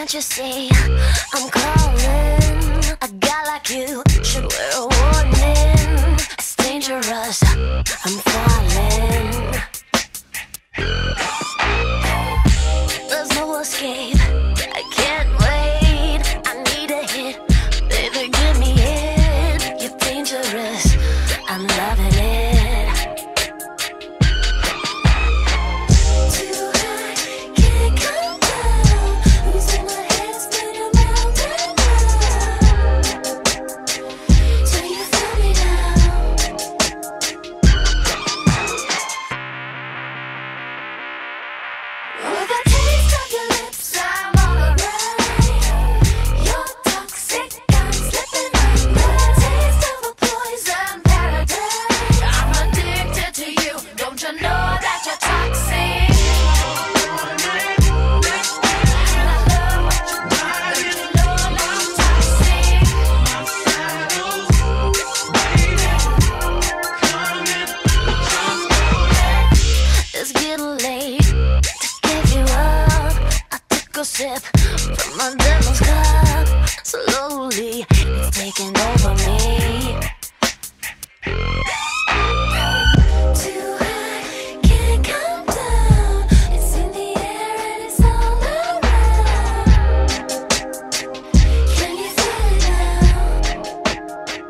Can't you see I'm calling? A guy like you should wear a warning. It's dangerous, I'm falling. There's no escape, I can't wait. I need a hit, baby, give me it. You're dangerous, I'm loving it. Sip from my devil's cup. Slowly, it's taking over me. Too high, can't come down. It's in the air and it's all around. Can you feel it now?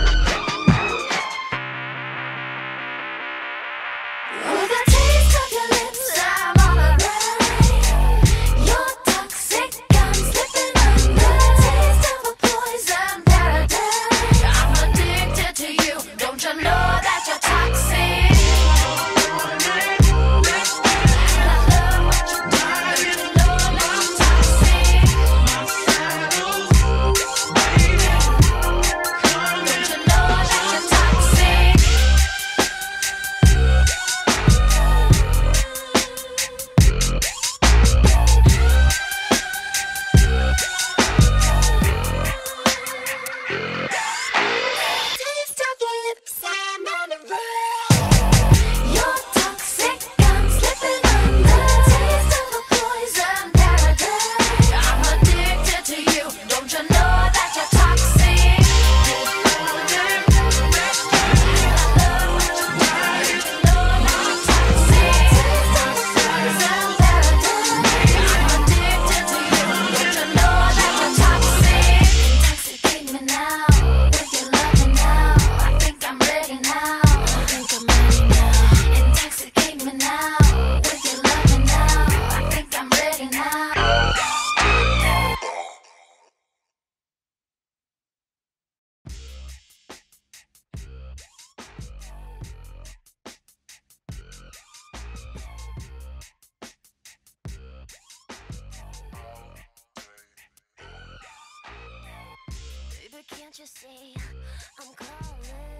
With the taste of your lips, I'm on a ride. Can't you see I'm calling?